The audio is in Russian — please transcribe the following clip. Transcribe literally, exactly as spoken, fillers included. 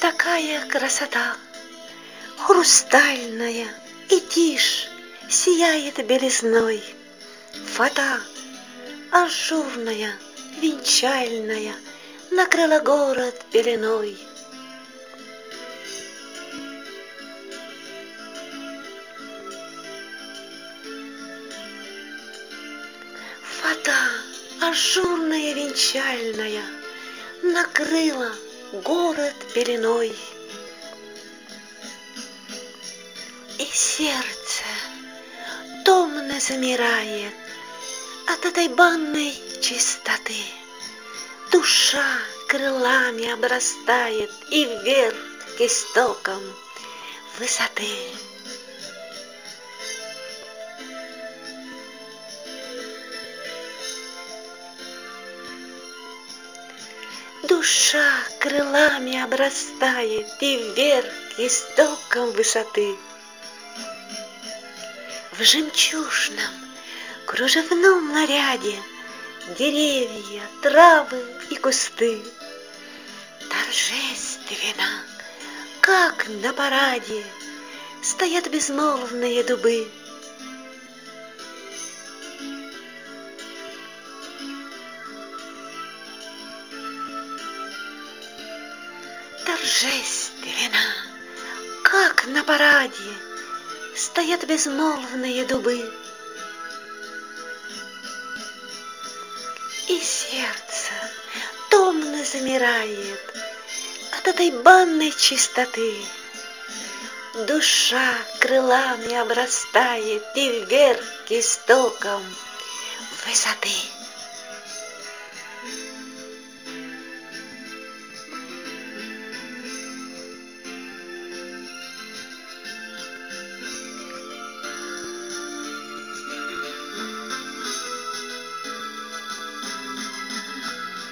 Такая красота, хрустальная, и тишь сияет белизной. Фата ажурная, венчальная, накрыла город пеленой. Фата ажурная, венчальная, накрыла город пеленой. И сердце томно замирает от этой банной чистоты. Душа крылами обрастает и вверх к истокам высоты. Душа крылами обрастает и вверх к истокам высоты. В жемчужном кружевном наряде деревья, травы и кусты. Торжественно, как на параде, стоят безмолвные дубы. Торжественно, как на параде, стоят безмолвные дубы. И сердце томно замирает от этой банной чистоты. Душа крылами обрастает и вверх к истокам высоты.